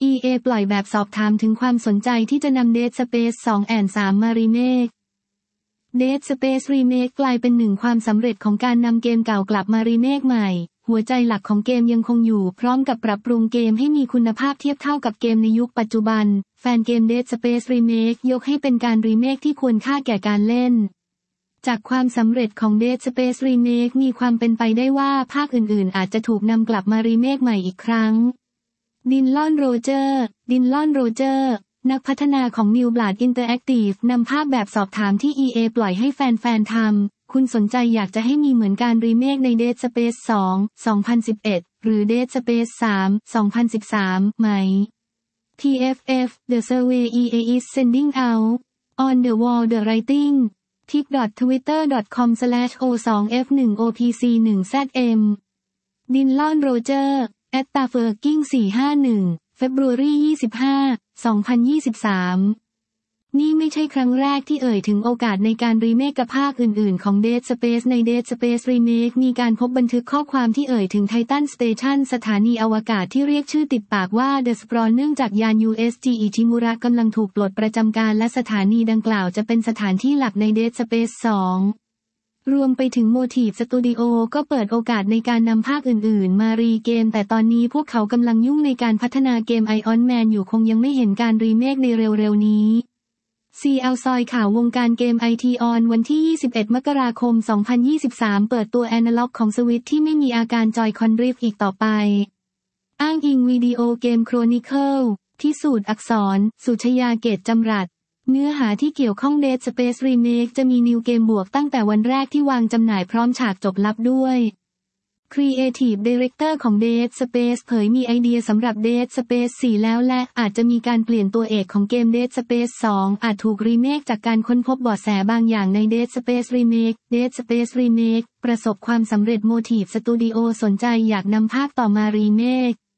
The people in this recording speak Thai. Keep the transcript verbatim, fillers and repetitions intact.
อี เอ ปล่อยแบบสอบถามถึงความสนใจที่จะนำ Dead Space สอง และ สาม มารีเมค Dead Space Remake กลายเป็นหนึ่งความสำเร็จของการนำเกมเก่ากลับมารีเมคใหม่หัวใจหลักของเกมยังคงอยู่พร้อมกับปรับปรุงเกมให้มีคุณภาพเทียบเท่ากับเกมในยุคปัจจุบันแฟนเกม Dead Space Remake ยกให้เป็นการรีเมคที่ควรค่าแก่การเล่นจากความสำเร็จของ Dead Space Remake มีความเป็นไปได้ว่าภาคอื่นๆอาจจะถูกนำกลับมารีเมคใหม่อีกครั้งดินลอนโรเจอร์ดินลอนโรเจอร์นักพัฒนาของ New Blood Interactive นำภาพแบบสอบถามที่ อี เอ ปล่อยให้แฟนๆทำคุณสนใจอยากจะให้มีเหมือนการรีเมคใน Dead Space สอง สองพันสิบเอ็ด หรือ Dead Space สาม สองพันสิบสาม ไหม ที เอฟ เอฟ The Survey อี เอ is sending out on the wall the writing tip dot twitter dot com slash o สอง f หนึ่ง o p c หนึ่ง z m ดินลอนโรเจอร์แอตตาเฟอร์กิ้งสี่ห้าหนึ่ง February ยี่สิบห้า สองพันยี่สิบสามนี่ไม่ใช่ครั้งแรกที่เอ่ยถึงโอกาสในการรีเมคกับภาคอื่นๆของ Dead Space ใน Dead Space Remake มีการพบบันทึกข้อความที่เอ่ยถึง Titan Station สถานีอวกาศที่เรียกชื่อติดปากว่า The Sprawl เนื่องจากยาน ยู เอส จี อิชิมุระกำลังถูกปลดประจำการและสถานีดังกล่าวจะเป็นสถานที่หลักใน Dead Space สองรวมไปถึง Motive Studio ก็เปิดโอกาสในการนำภาคอื่นๆมารีเกมแต่ตอนนี้พวกเขากำลังยุ่งในการพัฒนาเกม Iron Man อยู่คงยังไม่เห็นการรีเมคในเร็วๆนี้ ซี แอล ซอยข่าววงการเกม ไอ ที On วันที่ ยี่สิบเอ็ด มกราคม สองพันยี่สิบสาม เปิดตัวแอนาล็อกของสวิตช์ที่ไม่มีอาการจอยคอนดริฟต์อีกต่อไปอ้างอิงวิดีโอเกม Chronicle ที่สูตรอักษรสุชยาเกตจำรัดเนื้อหาที่เกี่ยวข้อง Dead Space Remake จะมีนิวเกมบวกตั้งแต่วันแรกที่วางจำหน่ายพร้อมฉากจบลับด้วย Creative Director ของ Dead Space เผยมีไอเดียสำหรับ Dead Space สี่แล้วและอาจจะมีการเปลี่ยนตัวเอกของเกม Dead Space สองอาจถูกรีเมคจากการค้นพบเบาะแสบางอย่างใน Dead Space Remake Dead Space Remake ประสบความสำเร็จ Motive Studio สนใจอยากนำภาคต่อมารีเมค